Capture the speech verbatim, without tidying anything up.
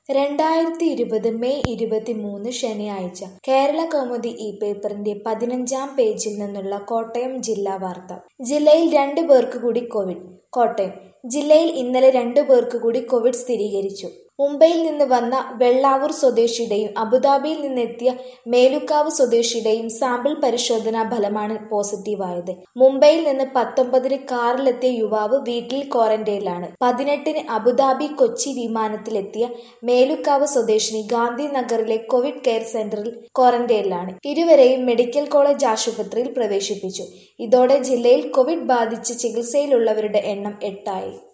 രണ്ടായിരത്തി ഇരുപത് മെയ് ഇരുപത്തിമൂന്ന് ശനിയാഴ്ച കേരള കൗമുദി ഈ പേപ്പറിന്റെ പതിനഞ്ചാം പേജിൽ നിന്നുള്ള കോട്ടയം ജില്ലാ വാർത്ത. ജില്ലയിൽ രണ്ടു പേർക്ക് കൂടി കോവിഡ്. കോട്ടയം ജില്ലയിൽ ഇന്നലെ രണ്ടു പേർക്ക് കൂടി കോവിഡ് സ്ഥിരീകരിച്ചു. മുംബൈയിൽ നിന്ന് വന്ന വെള്ളാവൂർ സ്വദേശിയുടെയും അബുദാബിയിൽ നിന്നെത്തിയ മേലുക്കാവ് സ്വദേശിയുടെയും സാമ്പിൾ പരിശോധനാ ഫലമാണ് പോസിറ്റീവായത്. മുംബൈയിൽ നിന്ന് പത്തൊമ്പതിന് കാറിലെത്തിയ യുവാവ് വീട്ടിൽ ക്വാറന്റൈനിലാണ്. പതിനെട്ടിന് അബുദാബി കൊച്ചി വിമാനത്തിലെത്തിയ മേലുക്കാവ് സ്വദേശിനി ഗാന്ധിനഗറിലെ കോവിഡ് കെയർ സെന്ററിൽ ക്വാറന്റൈനിലാണ്. ഇരുവരെയും മെഡിക്കൽ കോളേജ് ആശുപത്രിയിൽ പ്രവേശിപ്പിച്ചു. ഇതോടെ ജില്ലയിൽ കോവിഡ് ബാധിച്ച് ചികിത്സയിലുള്ളവരുടെ എണ്ണം എട്ടായി.